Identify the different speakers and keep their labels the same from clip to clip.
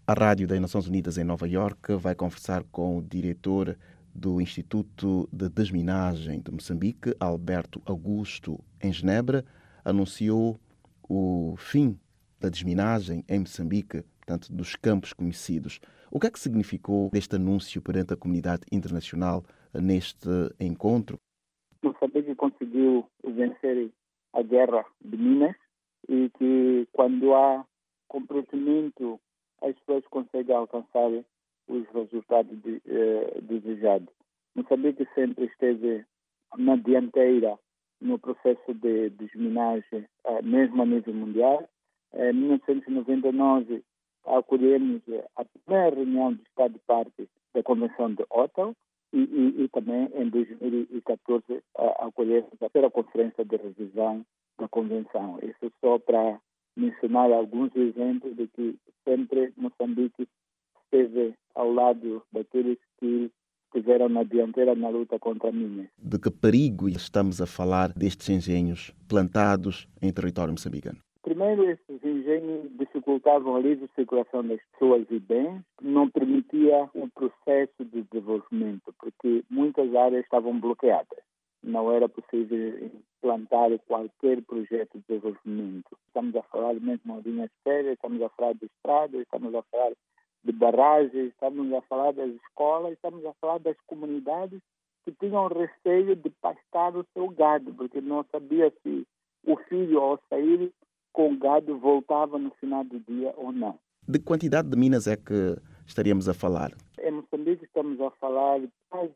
Speaker 1: A Rádio das Nações Unidas em Nova Iorque vai conversar com o diretor do Instituto de Desminagem de Moçambique, Alberto Augusto, em Genebra, anunciou o fim da desminagem em Moçambique, portanto, dos campos conhecidos. O que é que significou este anúncio perante a comunidade internacional neste encontro?
Speaker 2: Moçambique conseguiu vencer a guerra de Minas e que quando há comprometimento as pessoas conseguem alcançar os resultados desejados. Moçambique sempre esteve na dianteira no processo de desminagem, mesmo a nível mundial. Em 1999, acolhemos a primeira reunião do Estado de parte da Convenção de Ottawa e também em 2014 acolhemos a primeira conferência de revisão da Convenção. Isso só para mencionar alguns exemplos de que sempre Moçambique esteve ao lado daqueles que estiveram na dianteira na luta contra a mina.
Speaker 1: De que perigo estamos a falar destes engenhos plantados em território moçambicano?
Speaker 2: Primeiro, esses engenhos dificultavam a livre circulação das pessoas e bens, não permitia um processo de desenvolvimento, porque muitas áreas estavam bloqueadas. Não era possível implantar qualquer projeto de desenvolvimento. Estamos a falar mesmo de linhas férreas, estamos a falar de estradas, estamos a falar de barragens, estamos a falar das escolas, estamos a falar das comunidades que tinham receio de pastar o seu gado, porque não sabia se o filho, ao sair com o gado, voltava no final do dia ou não.
Speaker 1: De que quantidade de minas é que estaríamos a falar?
Speaker 2: Em Moçambique estamos a falar de quase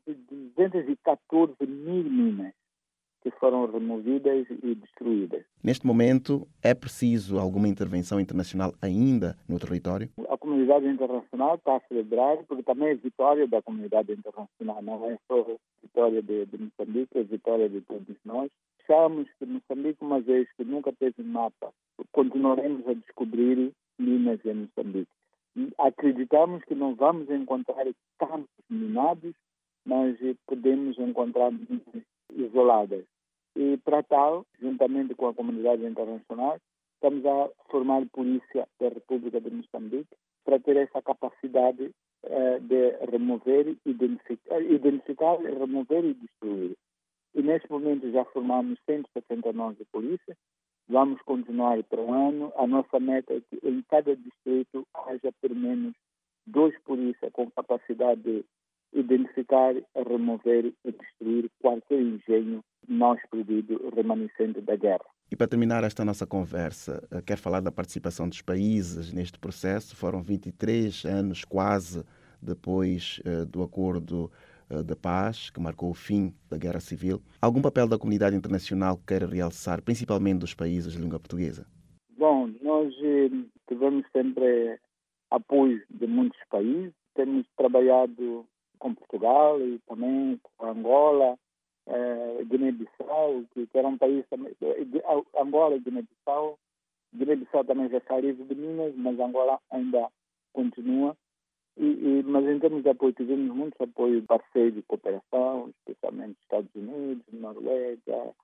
Speaker 2: 214 mil minas que foram removidas e destruídas.
Speaker 1: Neste momento, é preciso alguma intervenção internacional ainda no território?
Speaker 2: A comunidade internacional está a celebrar, porque também é vitória da comunidade internacional, não é só vitória de Moçambique, é vitória de todos nós. Achamos que Moçambique, uma vez que nunca teve mapa, continuaremos a descobrir minas em Moçambique. Acreditamos que não vamos encontrar campos minados, mas podemos encontrar minas isoladas. E para tal, juntamente com a comunidade internacional, estamos a formar polícia da República de Moçambique para ter essa capacidade de remover, identificar, remover e destruir. E neste momento já formamos 169 polícias. Vamos continuar para o ano. A nossa meta é que em cada distrito haja pelo menos 2 polícias com capacidade de identificar, remover e destruir qualquer engenho não explodido remanescente da guerra.
Speaker 1: E para terminar esta nossa conversa, quero falar da participação dos países neste processo. Foram 23 anos quase depois do acordo de paz, que marcou o fim da guerra civil. Algum papel da comunidade internacional que queira realçar, principalmente dos países de língua portuguesa?
Speaker 2: Bom, nós tivemos sempre apoio de muitos países. Temos trabalhado com Portugal e também com Angola, Guiné-Bissau, que era um país também, Angola e Guiné-Bissau. Guiné-Bissau também já está livre de minas, mas Angola ainda continua. Mas em termos de apoio, tivemos muitos apoios parceiros de cooperação, especialmente Estados Unidos, Noruega,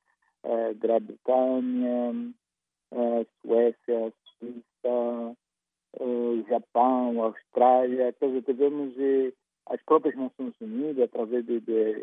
Speaker 2: Grã-Bretanha, Suécia, Suíça, Japão, Austrália. Quer dizer, tivemos as próprias Nações Unidas, através de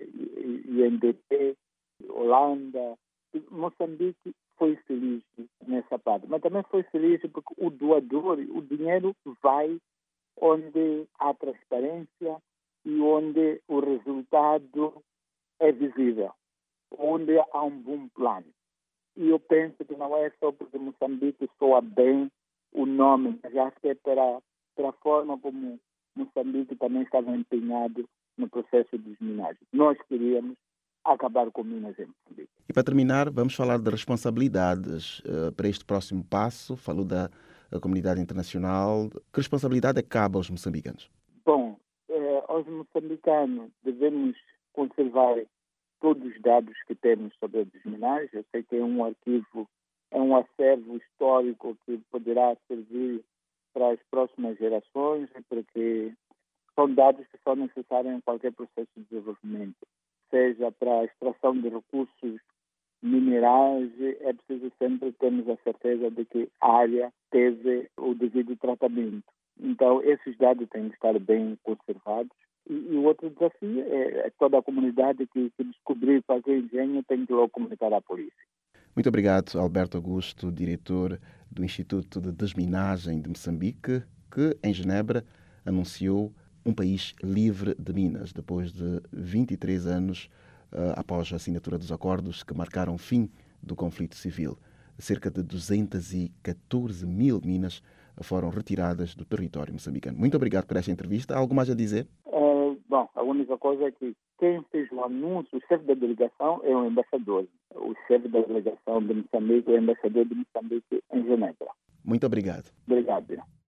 Speaker 2: INDP, Holanda. Moçambique foi feliz nessa parte, mas também foi feliz porque o doador, o dinheiro vai onde há transparência e onde o resultado é visível, onde há um bom plano. E eu penso que não é só porque Moçambique soa bem o nome, mas acho que é pela forma como Moçambique também estava empenhado no processo de desminagem. Nós queríamos acabar com minas em Moçambique.
Speaker 1: E para terminar, vamos falar de responsabilidades para este próximo passo. Falou da comunidade internacional. Que responsabilidade é que cabe aos moçambicanos?
Speaker 2: Bom, aos moçambicanos devemos conservar todos os dados que temos sobre a desminagem. Eu sei que é um arquivo, é um acervo histórico que poderá servir para as próximas gerações, porque são dados que são necessários em qualquer processo de desenvolvimento, seja para a extração de recursos minerais. É preciso sempre termos a certeza de que a área teve o devido tratamento. Então, esses dados têm que estar bem conservados. E o outro desafio é toda a comunidade que descobrir qualquer engenho tem que logo comunicar à polícia.
Speaker 1: Muito obrigado, Alberto Augusto, diretor do Instituto de Desminagem de Moçambique, que, em Genebra, anunciou um país livre de minas, depois de 23 anos após a assinatura dos acordos que marcaram o fim do conflito civil. Cerca de 214 mil minas foram retiradas do território moçambicano. Muito obrigado por esta entrevista. Há algo mais a dizer?
Speaker 2: Bom, a única coisa é que quem fez o anúncio, o chefe da delegação, é o embaixador. O chefe da delegação de Moçambique é o embaixador de Moçambique em Genebra.
Speaker 1: Muito obrigado.
Speaker 2: Obrigado.